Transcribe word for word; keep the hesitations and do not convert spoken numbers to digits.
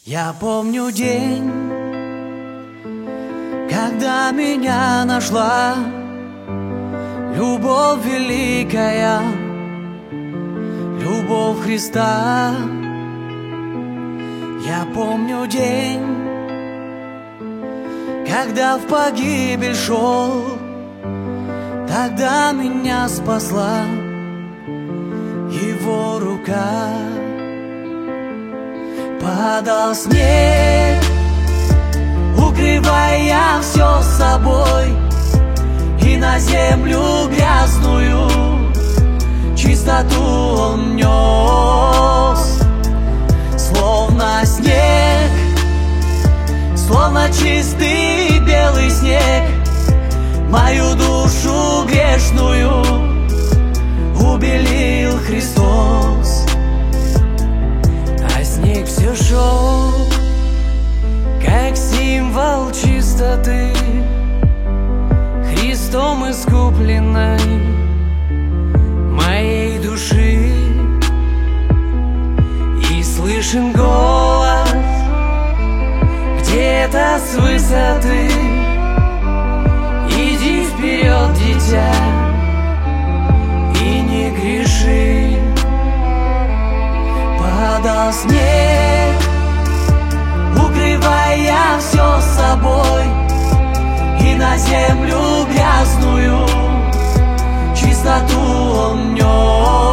Я помню день, когда меня нашла любовь великая, любовь Христа. Я помню день, когда в погибель шел, тогда меня спасла Его рука. Падал снег, укрывая все собой, и на землю грязную чистоту Он нес. Словно снег, словно чистый белый снег, мою душу грешную убелил Христос. А снег все шел, как символ чистоты, Христом искупленной моей души. И слышен голос где-то с высоты: иди вперед, дитя, и не греши. Падал снег, укрывая все собой, и на землю грязную чистоту Он нес.